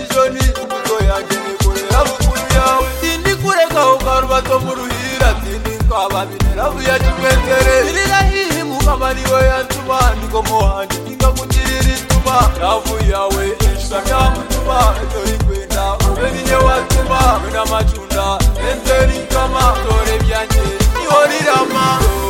joni uko yagene kure abukuru yawe indi kure gaho karubato mu ruhira tindi kwababinera buya kikwendere irirahihi mukamari we yantuma ndiko mohandi ingakugirira ituma yavu yawe ishaka mutuma dore kwenda ubenye watuma wena machunda enteri kama dore byanje ihorirama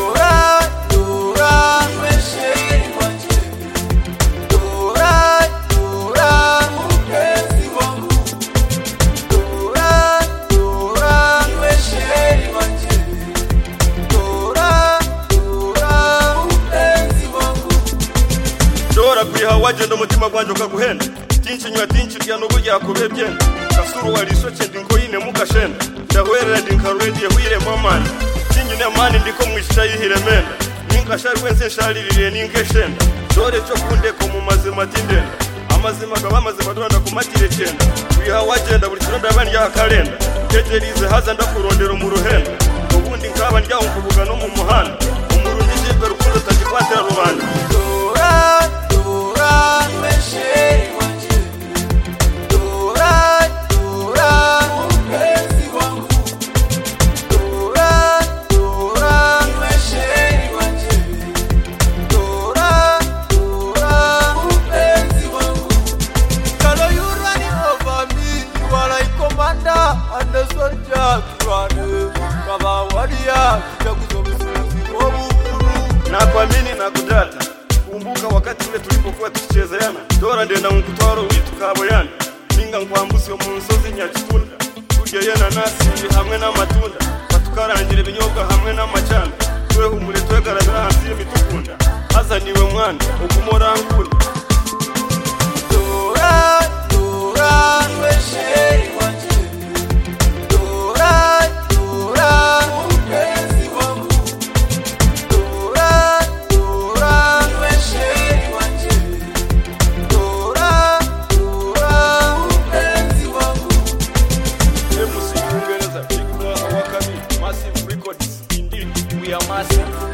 wagenda umutima gwanjye ukaguhenda tinchi nywa tinchi rya n'uburyo yakubebye kasuru warisoce ndinko yine mukashenda ndahwerera ndinkarurediye hwire momani tinyine mani ndiko mwisha yihiremenda ninkashari wense shalirire ninkeshenda dore cyo kundeko mu mazima tindenda amazima gaba mazima donda kumatire cyenda wiha wagenda buri kironda bani ya kalenda teterize haza ndakurondera mu ruhenda ubundi nkaba ndya unkubuga no mu muhanda umurundi jibwe rukundo tagikwatira rubanda nakwamini na kudata kumbuka wakati ule tulipokuwa tukichezeana dora ndenda mkutwaro witu kaboyana ninga nkwambusyo mu nsozi nyakitunda tugeyena nasi hamwe n'amatunda batukarangire binyobwa hamwe n'amacana twe humure twegaragara hansi y'imitukunda haza niwe mwana ugumora nkunda Massive records, indeed, we are massive.